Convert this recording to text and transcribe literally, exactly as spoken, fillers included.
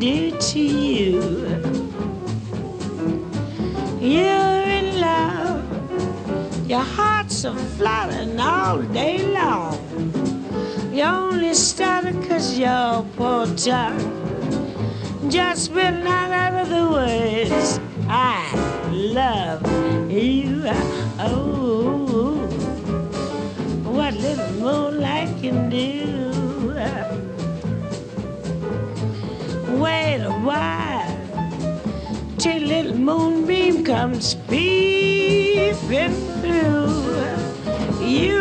do to you. You're in love, your heart's a fluttering all day long. You only stutter 'cause your poor tongue just spit out out of the words, I love you. Oh, what little moonlight can do. Wait a while till little moonbeam comes peeping through. You